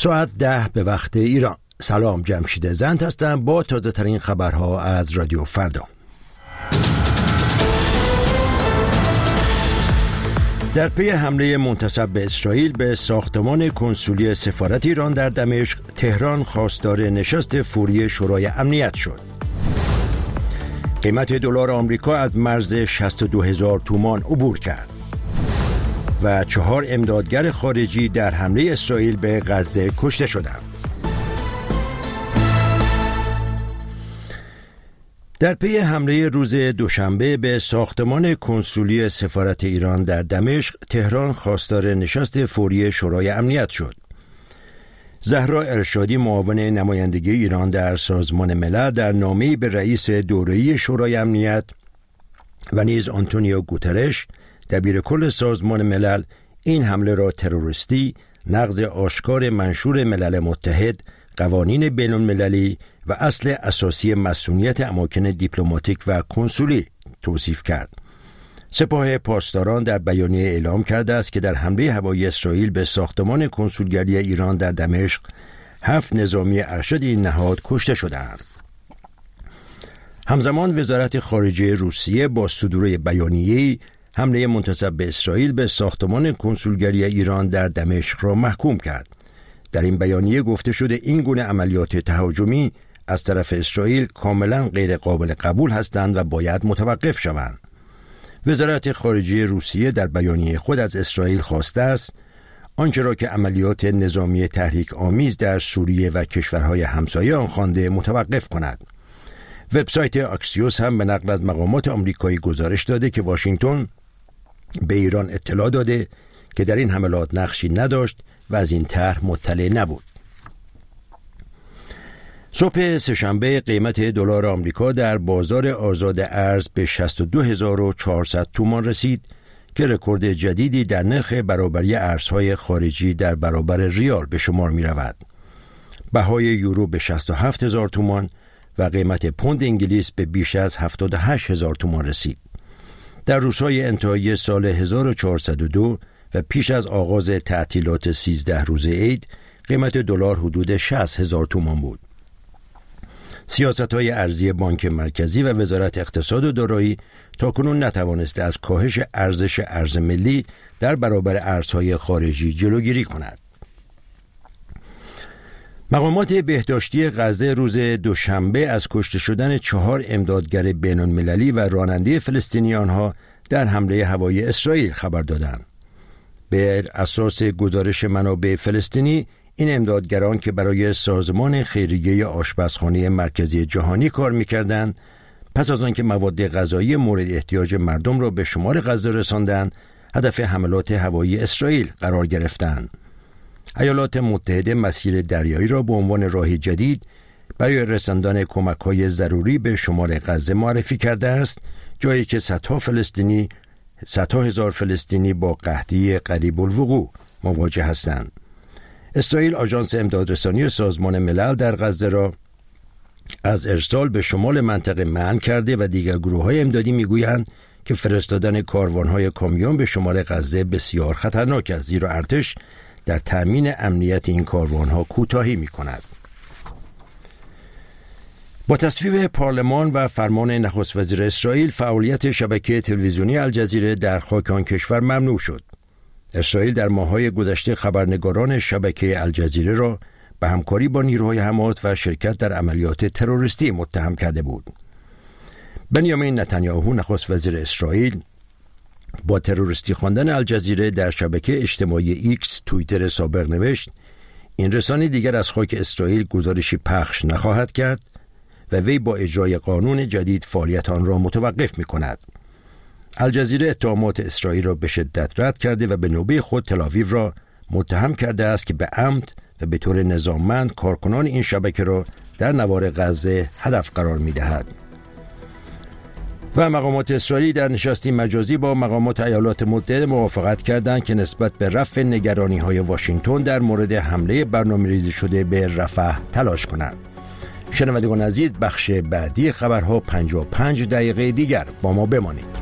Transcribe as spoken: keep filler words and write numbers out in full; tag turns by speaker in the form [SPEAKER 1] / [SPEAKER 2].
[SPEAKER 1] ساعت ده به وقت ایران. سلام، جمشید زند هستم با تازه ترین خبرها از رادیو فردا. در پی حمله منتصب به اسرائیل به ساختمان کنسولی سفارت ایران در دمشق، تهران خواستار نشست فوری شورای امنیت شد. قیمت دلار آمریکا از مرز شصت و دو هزار تومان عبور کرد و چهار امدادگر خارجی در حمله اسرائیل به غزه کشته شدند. در پی حمله روز دوشنبه به ساختمان کنسولی سفارت ایران در دمشق، تهران خواستار نشست فوری شورای امنیت شد. زهرا ارشادی، معاون نمایندگی ایران در سازمان ملل، در نامه‌ای به رئیس دوره‌ای شورای امنیت و نیز آنتونیو گوترش، دبیر کل سازمان ملل، این حمله را تروریستی، نقض آشکار منشور ملل متحد، قوانین بین المللی و اصل اساسی مسئولیت اماکن دیپلماتیک و کنسولی توصیف کرد. سپاه پاسداران در بیانیه اعلام کرده است که در حمله هوایی اسرائیل به ساختمان کنسولگری ایران در دمشق، هفت نظامی ارشد این نهاد کشته شدند. همزمان وزارت خارجه روسیه با صدور بیانیه‌ای حمله منتصب به اسرائیل به ساختمان کنسولگری ایران در دمشق را محکوم کرد. در این بیانیه گفته شده این گونه عملیات تهاجمی از طرف اسرائیل کاملا غیر قابل قبول هستند و باید متوقف شوند. وزارت خارجه روسیه در بیانیه خود از اسرائیل خواسته است آنچه را که عملیات نظامی تحریک آمیز در سوریه و کشورهای همسایه آن خوانده متوقف کند. وبسایت آکسیوس هم به نقل از مقامات آمریکایی گزارش داده که واشنگتن به ایران اطلاع داده که در این حملات نقشی نداشت و از این طرح مطلع نبود. صبح سه‌شنبه قیمت دلار آمریکا در بازار آزاد ارز به شصت و دو هزار و چهارصد تومان رسید که رکورد جدیدی در نرخ برابری ارزهای خارجی در برابر ریال به شمار می رود. بهای یورو به شصت و هفت هزار تومان و قیمت پوند انگلیس به بیش از هفتاد و هشت هزار تومان رسید. در روزهای انتهایی سال هزار و چهارصد و دو و پیش از آغاز تعطیلات سیزده روزه عید، قیمت دلار حدود شصت هزار تومان بود. سیاست‌های ارزی بانک مرکزی و وزارت اقتصاد و دارایی تاکنون نتوانسته از کاهش ارزش ارز ملی در برابر ارزهای خارجی جلوگیری کند. مقامات بهداشتی غزه روز دوشنبه از کشته شدن چهار امدادگر بین‌المللی و راننده فلسطینی آنها در حمله هوایی اسرائیل خبر دادند. به اساس گزارش منابع فلسطینی، این امدادگران که برای سازمان خیریه آشپزخانه مرکزی جهانی کار می‌کردند، پس از آنکه مواد غذایی مورد احتیاج مردم را به شمال غزه رساندند، هدف حملات هوایی اسرائیل قرار گرفتند. ایالات متحده مسیر دریایی را به عنوان راهی جدید برای رساندن کمک‌های ضروری به شمال غزه معرفی کرده است، جایی که صدها فلسطینی صدها هزار فلسطینی با قحطی قریب الوقوع مواجه هستند. اسرائیل آژانس امدادرسانی سازمان ملل در غزه را از ارسال به شمال منطقه منع کرده و دیگر گروه‌های امدادی می‌گویند که فرستادن کاروان‌های کامیون به شمال غزه بسیار خطرناک است، زیرا ارتش در تأمین امنیت این کاروان‌ها کوتاهی می‌کند. با تصویب پارلمان و فرمان نخست وزیر اسرائیل، فعالیت شبکه تلویزیونی الجزیره در خاک آن کشور ممنوع شد. اسرائیل در ماه‌های گذشته خبرنگاران شبکه الجزیره را به همکاری با نیروهای حماس و شرکت در عملیات تروریستی متهم کرده بود. بنیامین نتانیاهو، نخست وزیر اسرائیل، با تروریستی خواندن الجزیره در شبکه اجتماعی ایکس توییتر سابق نوشت: این رسانه دیگر از خاک اسرائیل گزارشی پخش نخواهد کرد و وی با اجرای قانون جدید فعالیت آن را متوقف می‌کند. الجزیره اتهامات اسرائیل را به شدت رد کرده و به نوبه خود تل‌آویو را متهم کرده است که به عمد و به طور نظاممند کارکنان این شبکه را در نوار غزه هدف قرار می‌دهد. و مقامات اسرائیلی در نشستی مجازی با مقامات ایالات متحده موافقت کردند که نسبت به رفع نگرانی‌های واشنگتن در مورد حمله برنامه‌ریزی شده به رفح تلاش کنند. شنوندگان عزیز، بخش بعدی خبرها پنجاه و پنج دقیقه دیگر با ما بمانید.